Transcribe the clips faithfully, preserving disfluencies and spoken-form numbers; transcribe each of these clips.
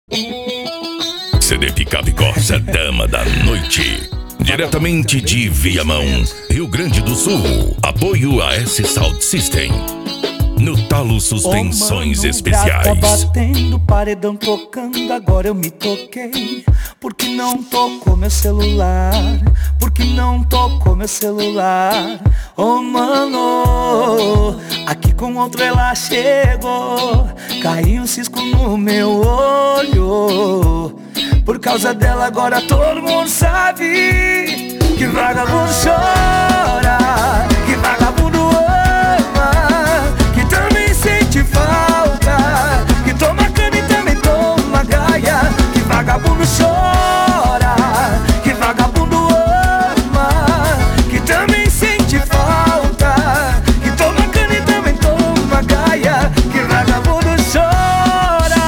C D Picape Corsa Dama da Noite. Diretamente de Viamão, Rio Grande do Sul. Apoio a S Sound System. No Talo Suspensões oh, mano, Especiais. Tá batendo, paredão tocando, agora eu me toquei. Porque não tocou meu celular? Porque não tocou meu celular? Oh mano, aqui com outro ela chegou. Caiu um cisco no meu olho. Por causa dela agora todo mundo sabe que vagabundo chora, que vagabundo ama, que também sente falta, que toma cana e também toma gaia. Que vagabundo chora, que vagabundo ama, que também sente falta, que toma cana e também toma gaia. Que vagabundo chora.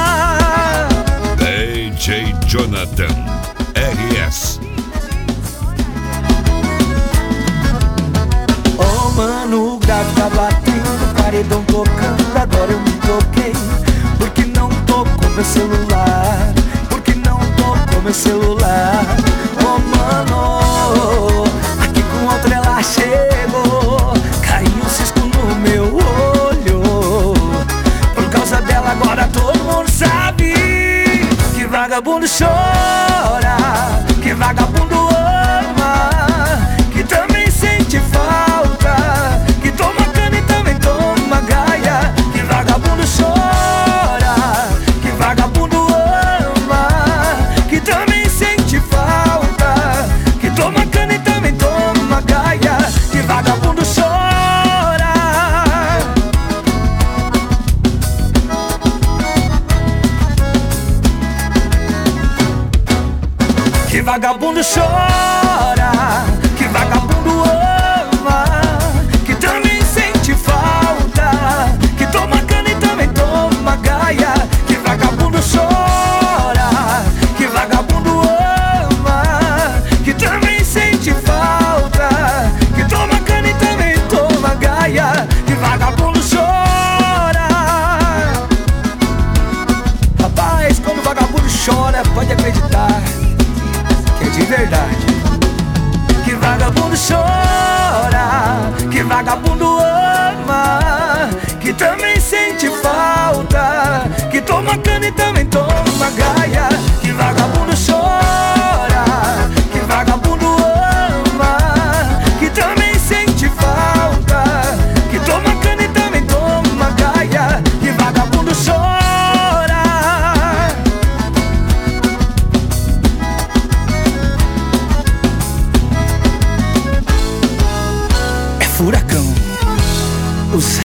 D J Jonathan R S. Oh mano, o grave tá batendo, paredão tocando, agora eu me toquei. Porque não tocou meu celular? Porque não tocou meu celular? Oh mano, aqui com outra ela chegou. Caiu um cisco no meu olho. Por causa dela agora todo mundo sabe que vagabundo chora, que vagabundo ama, que também sente falta, que toma cana e também toma gaia. Que vagabundo chora, que vagabundo ama, que também sente falta, que toma cana e também toma gaia. Que vagabundo chora. Que vagabundo chora, que vagabundo ama, que também sente falta, que toma cana e também toma gaia. Que vagabundo chora, que vagabundo ama, que também sente falta, que toma cana e também toma gaia. Que vagabundo chora. Rapaz, quando o vagabundo chora, pode acreditar que é de verdade. Que vagabundo chora, que vagabundo ama, que também sente falta, que toma cana e também toma gaia. Que vagabundo chora, que vagabundo ama, que também sente falta, que toma cana e também toma gaia. Que vagabundo chora. Furacão, os